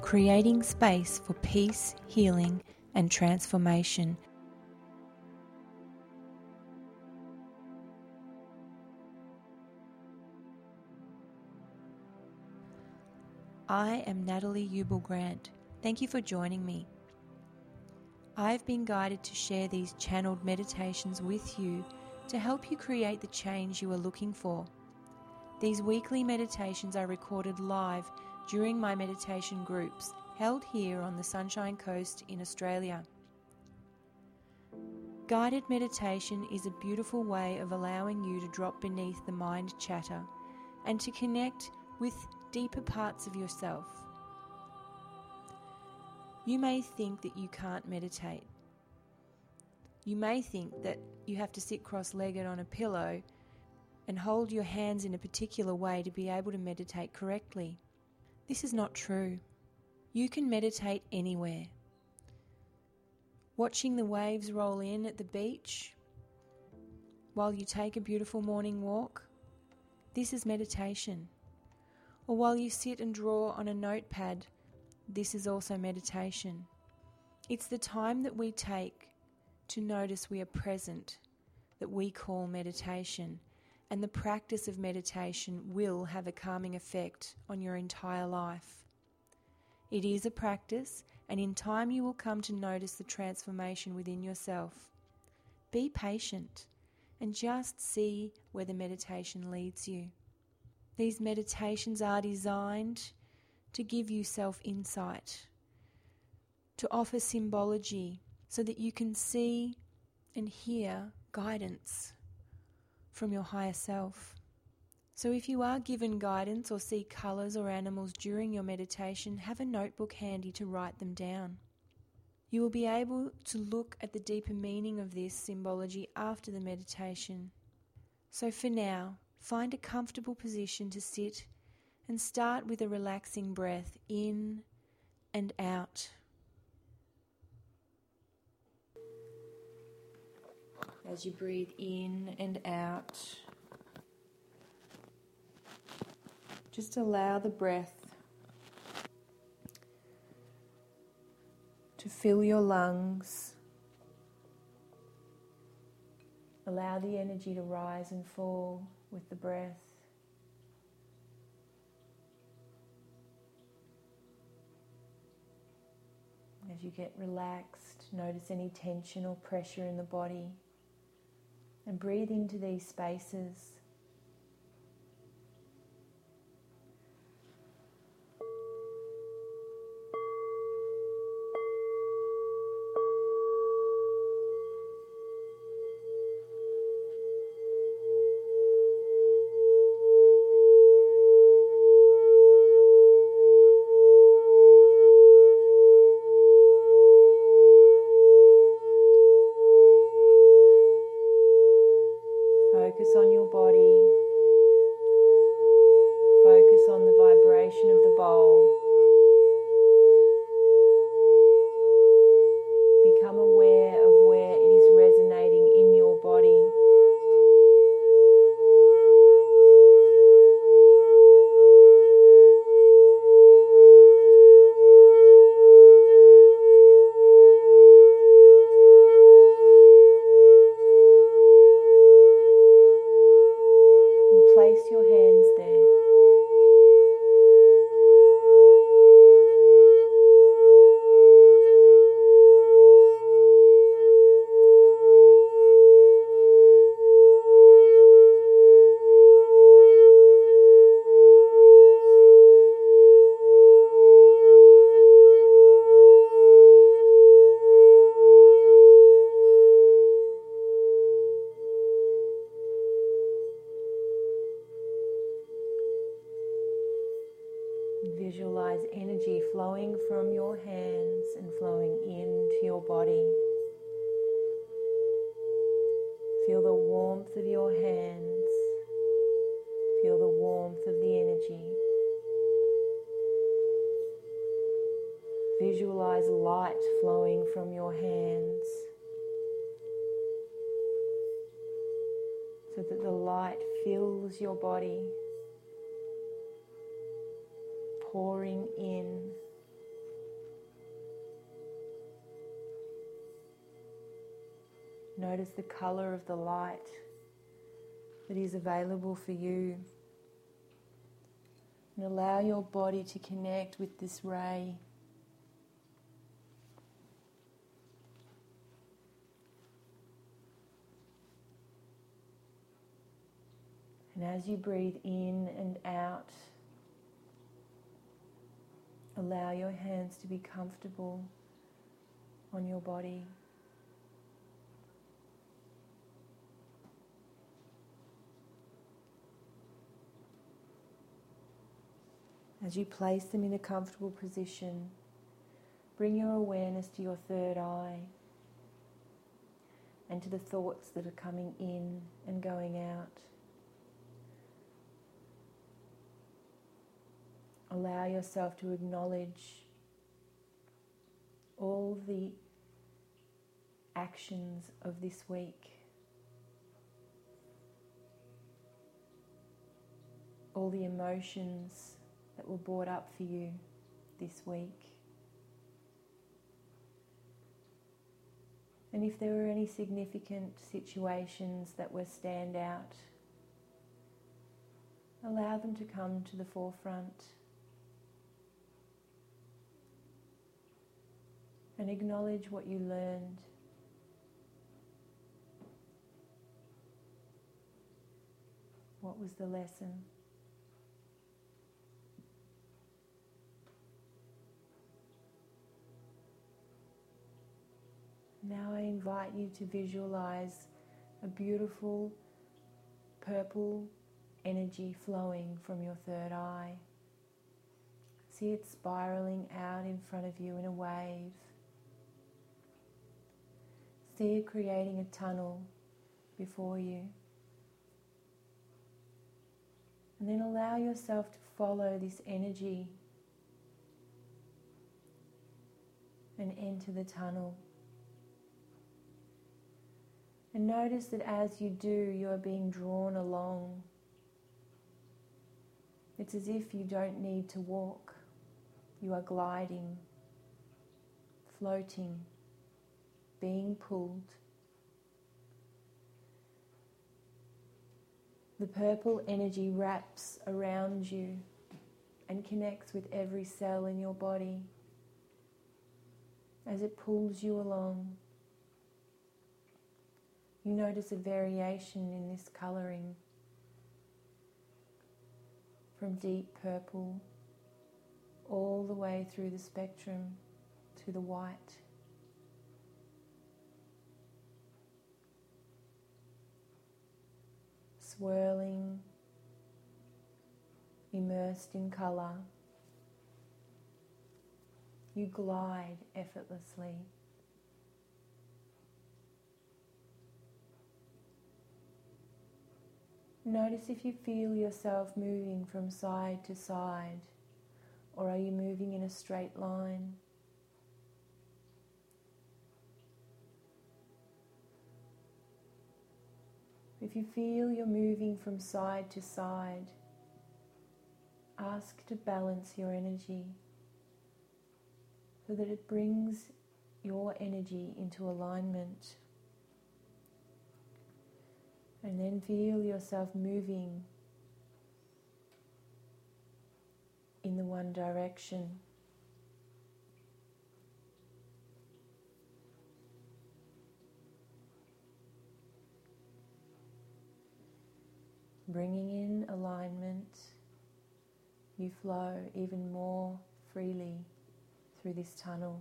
creating space for peace, healing, and transformation. I am Natalie Ubel-Grant. Thank you for joining me. I've been guided to share these channeled meditations with you to help you create the change you are looking for. These weekly meditations are recorded live during my meditation groups held here on the Sunshine Coast in Australia. Guided meditation is a beautiful way of allowing you to drop beneath the mind chatter and to connect with deeper parts of yourself. You may think that you can't meditate. You may think that you have to sit cross-legged on a pillow and hold your hands in a particular way to be able to meditate correctly. This is not true. You can meditate anywhere. Watching the waves roll in at the beach while you take a beautiful morning walk, this is meditation. Or while you sit and draw on a notepad, this is also meditation. It's the time that we take to notice we are present that we call meditation, and the practice of meditation will have a calming effect on your entire life. It is a practice, and in time you will come to notice the transformation within yourself. Be patient and just see where the meditation leads you. These meditations are designed to give you self-insight, to offer symbology so that you can see and hear guidance from your higher self. So if you are given guidance or see colours or animals during your meditation, have a notebook handy to write them down. You will be able to look at the deeper meaning of this symbology after the meditation. So for now, find a comfortable position to sit and start with a relaxing breath in and out. As you breathe in and out, just allow the breath to fill your lungs. Allow the energy to rise and fall with the breath. As you get relaxed, notice any tension or pressure in the body and breathe into these spaces. Focus on your body. Focus on the vibration of the bowl. Become aware of where it is resonating in your body. Place your hands there. Visualize energy flowing from your hands and flowing into your body. Feel the warmth of your hands. Feel the warmth of the energy. Visualize light flowing from your hands so that the light fills your body, pouring in Notice the colour of the light that is available for you. And allow your body to connect with this ray. And as you breathe in and out, allow your hands to be comfortable on your body. As you place them in a comfortable position, bring your awareness to your third eye and to the thoughts that are coming in and going out. Allow yourself to acknowledge all the actions of this week, all the emotions that were brought up for you this week. And if there were any significant situations that were stand out, allow them to come to the forefront. And acknowledge what you learned. What was the lesson? Now I invite you to visualize a beautiful purple energy flowing from your third eye. See it spiraling out in front of you in a wave. See it creating a tunnel before you. And then allow yourself to follow this energy and enter the tunnel. And notice that as you do, you are being drawn along. It's as if you don't need to walk. You are gliding, floating, being pulled. The purple energy wraps around you and connects with every cell in your body as it pulls you along. You notice a variation in this colouring from deep purple all the way through the spectrum to the white. Swirling, immersed in colour, you glide effortlessly. Notice if you feel yourself moving from side to side, or are you moving in a straight line? If you feel you're moving from side to side, ask to balance your energy so that it brings your energy into alignment. And then feel yourself moving in the one direction. Bringing in alignment, you flow even more freely through this tunnel.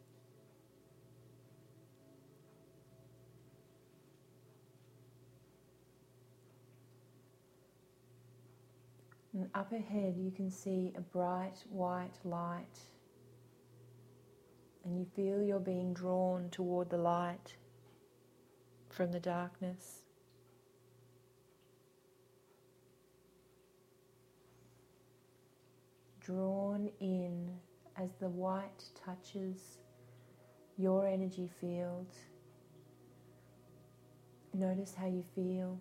And up ahead you can see a bright white light, and you feel you're being drawn toward the light from the darkness. Drawn in as the white touches your energy field. Notice how you feel.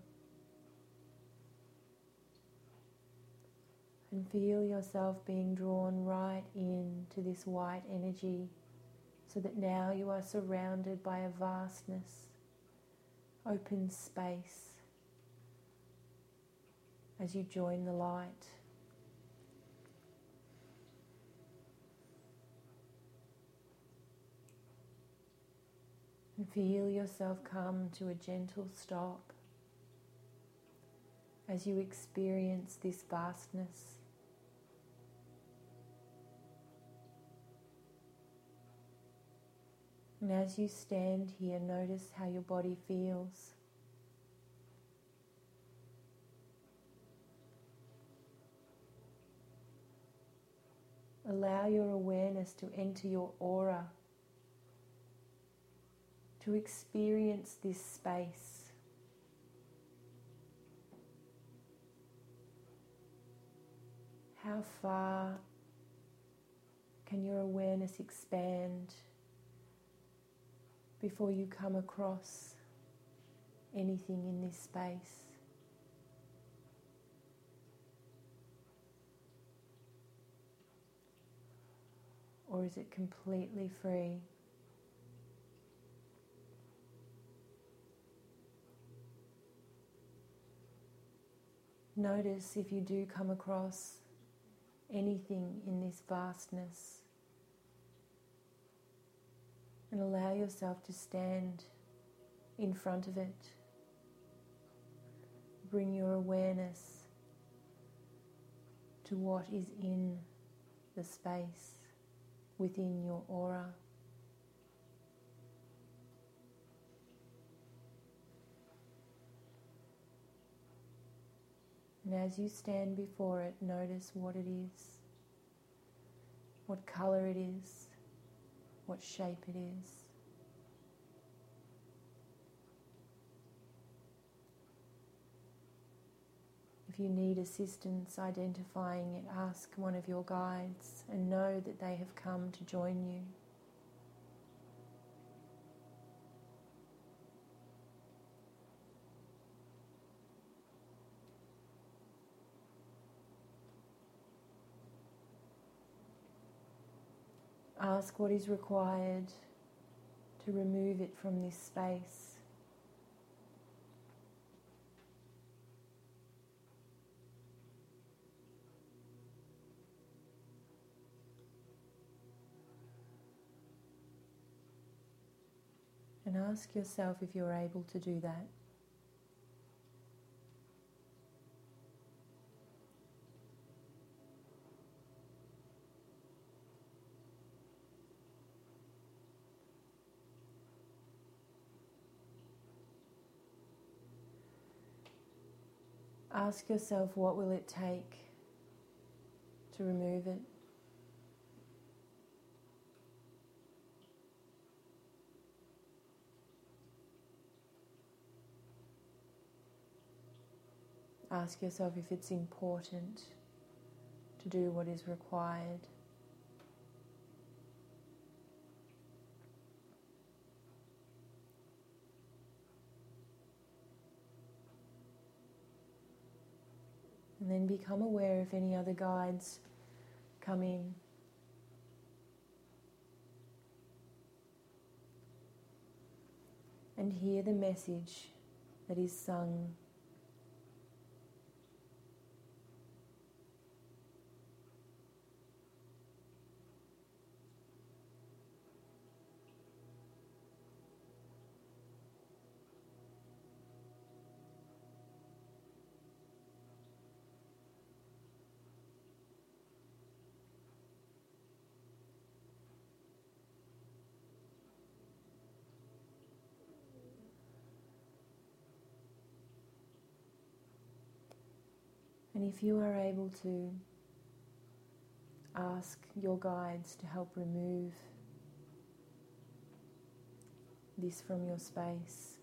And feel yourself being drawn right into this white energy, so that now you are surrounded by a vastness open space as you join the light. And feel yourself come to a gentle stop as you experience this vastness. And as you stand here, notice how your body feels. Allow your awareness to enter your aura, to experience this space. How far can your awareness expand before you come across anything in this space? Or is it completely free? Notice if you do come across anything in this vastness, and allow yourself to stand in front of it. Bring your awareness to what is in the space within your aura. And as you stand before it, notice what it is, what color it is, what shape it is. If you need assistance identifying it, ask one of your guides and know that they have come to join you. Ask what is required to remove it from this space. And ask yourself if you're able to do that. Ask yourself, what will it take to remove it? Ask yourself if it's important to do what is required. And then become aware if any other guides come in. And hear the message that is sung. And if you are able to, ask your guides to help remove this from your space.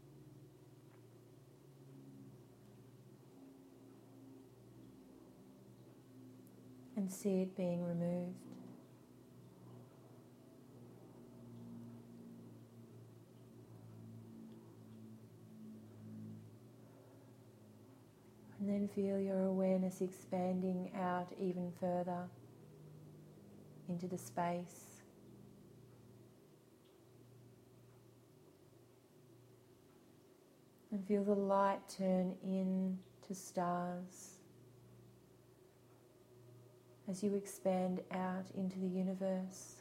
And see it being removed. And then feel your awareness expanding out even further into the space. And feel the light turn in to stars as you expand out into the universe.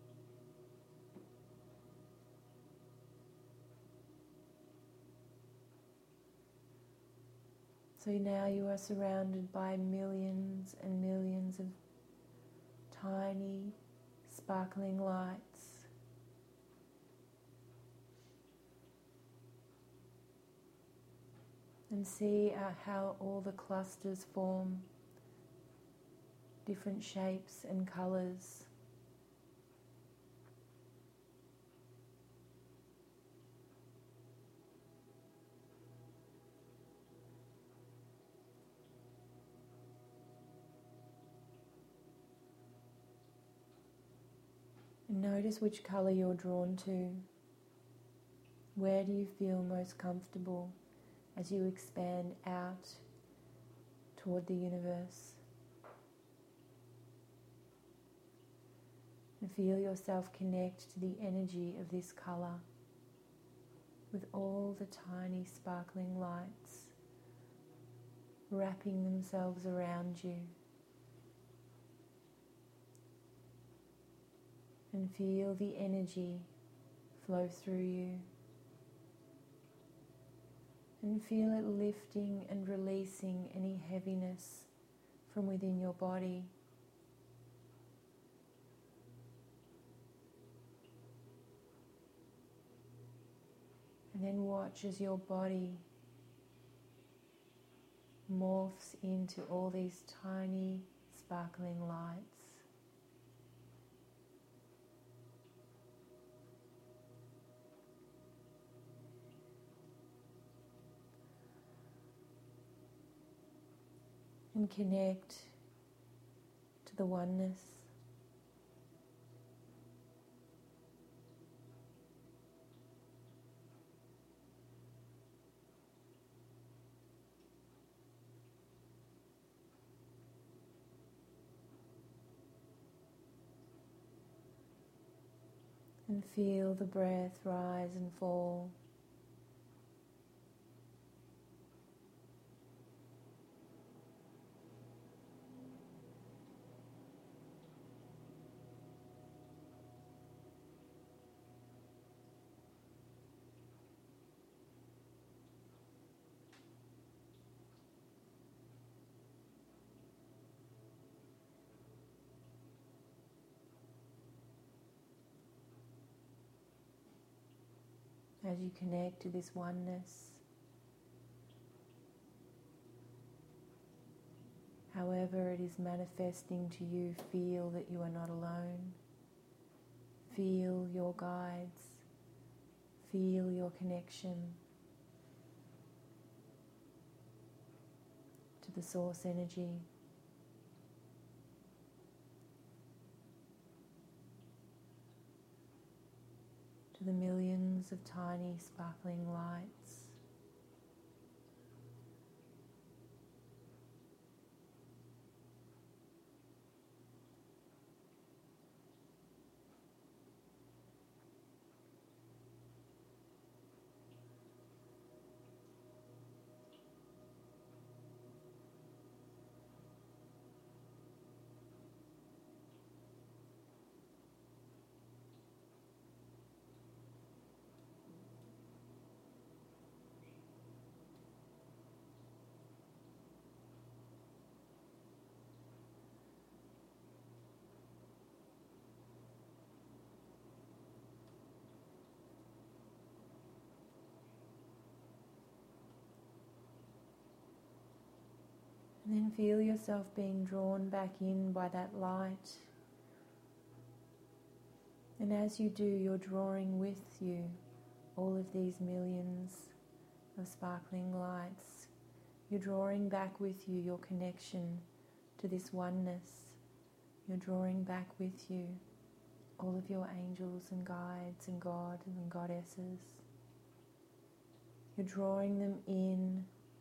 So now you are surrounded by millions and millions of tiny, sparkling lights. And see how all the clusters form different shapes and colours. And notice which colour you're drawn to. Where do you feel most comfortable as you expand out toward the universe? And feel yourself connect to the energy of this colour with all the tiny sparkling lights wrapping themselves around you. And feel the energy flow through you. And feel it lifting and releasing any heaviness from within your body. And then watch as your body morphs into all these tiny sparkling lights. And connect to the oneness. And feel the breath rise and fall. As you connect to this oneness, however it is manifesting to you, feel that you are not alone. Feel your guides. Feel your connection to the source energy. To the millions of tiny sparkling lights. And then feel yourself being drawn back in by that light. And as you do, you're drawing with you all of these millions of sparkling lights. You're drawing back with you your connection to this oneness. You're drawing back with you all of your angels and guides and God and goddesses. You're drawing them in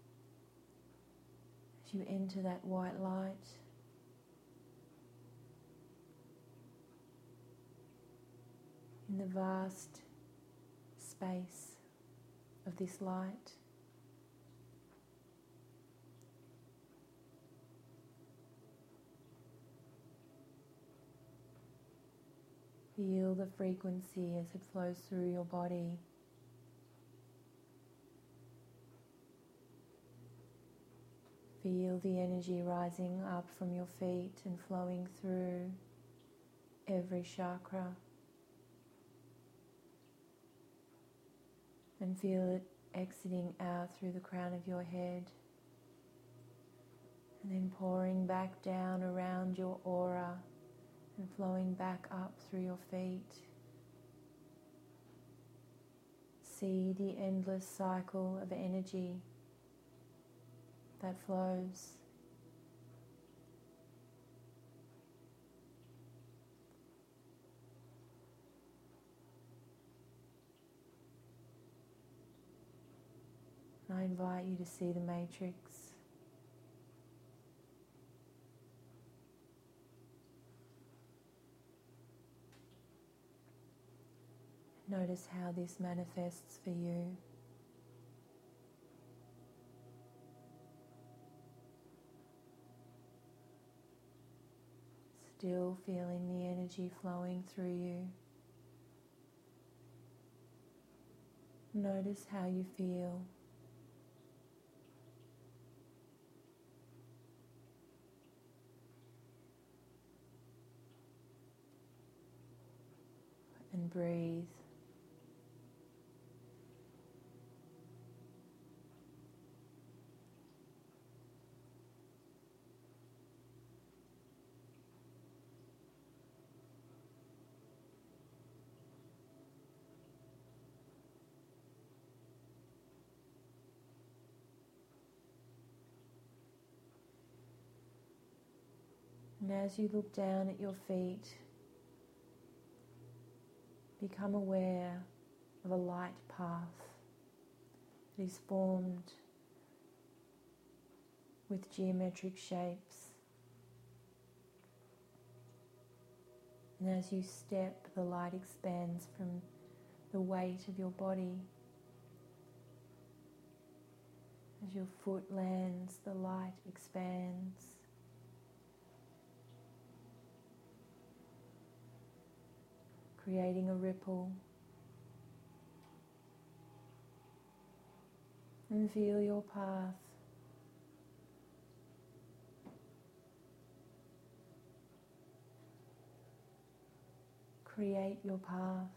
as you enter that white light. In the vast space of this light, Feel the frequency as it flows through your body. Feel the energy rising up from your feet and flowing through every chakra. And feel it exiting out through the crown of your head. And then pouring back down around your aura and flowing back up through your feet. See the endless cycle of energy that flows. And I invite you to see the matrix. Notice how this manifests for you. Still feeling the energy flowing through you. Notice how you feel. And breathe. And as you look down at your feet, become aware of a light path that is formed with geometric shapes. And as you step, the light expands from the weight of your body. As your foot lands, the light expands. Creating a ripple. And feel your path. Create your path.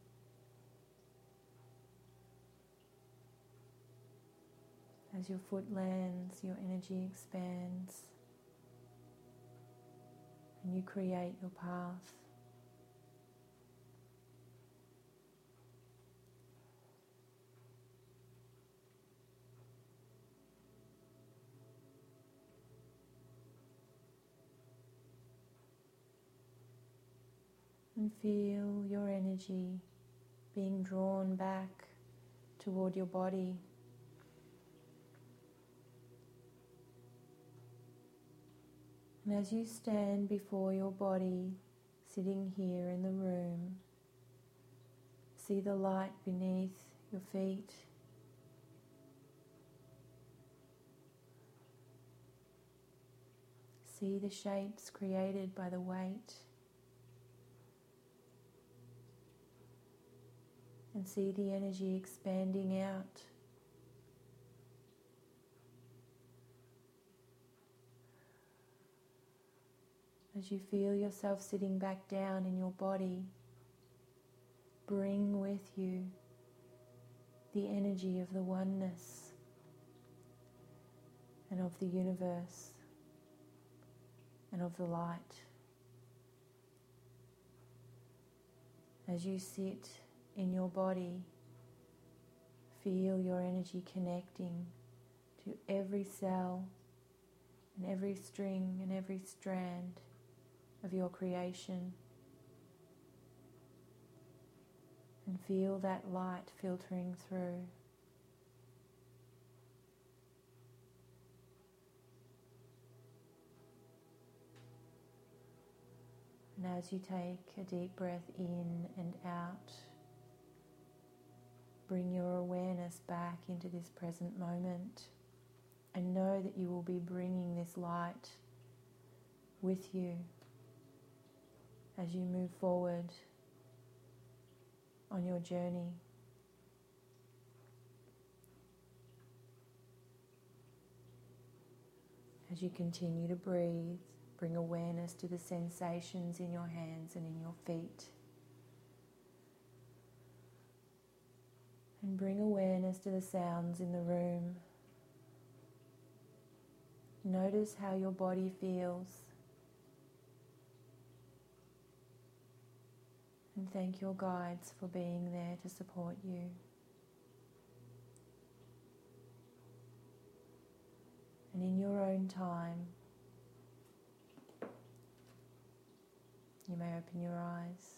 As your foot lands, your energy expands. And you create your path. And feel your energy being drawn back toward your body. And as you stand before your body, sitting here in the room, see the light beneath your feet. See the shapes created by the weight. And see the energy expanding out. As you feel yourself sitting back down in your body, bring with you the energy of the oneness and of the universe and of the light. As you sit in your body, feel your energy connecting to every cell and every string and every strand of your creation. And feel that light filtering through. And as you take a deep breath in and out, bring your awareness back into this present moment and know that you will be bringing this light with you as you move forward on your journey. As you continue to breathe, bring awareness to the sensations in your hands and in your feet. And bring awareness to the sounds in the room. Notice how your body feels. And thank your guides for being there to support you. And in your own time, you may open your eyes.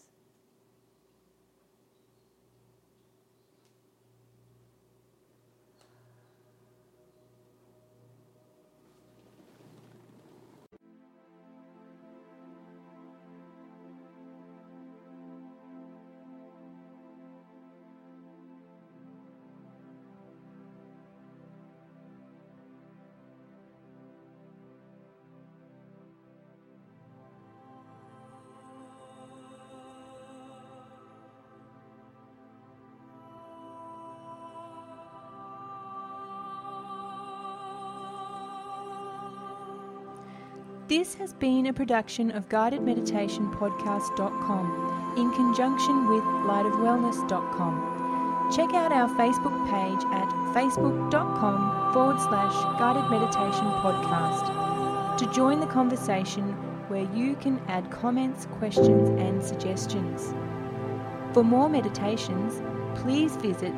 This has been a production of GuidedMeditationPodcast.com in conjunction with lightofwellness.com. Check out our Facebook page at facebook.com/Guided Meditation Podcast to join the conversation where you can add comments, questions and suggestions. For more meditations, please visit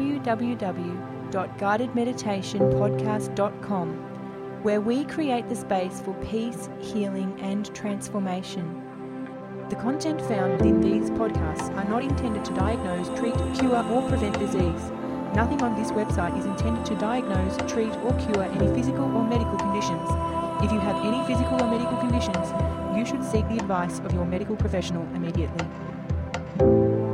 www.guidedmeditationpodcast.com, where we create the space for peace, healing and transformation. The content found within these podcasts are not intended to diagnose, treat, cure or prevent disease. Nothing on this website is intended to diagnose, treat or cure any physical or medical conditions. If you have any physical or medical conditions, you should seek the advice of your medical professional immediately.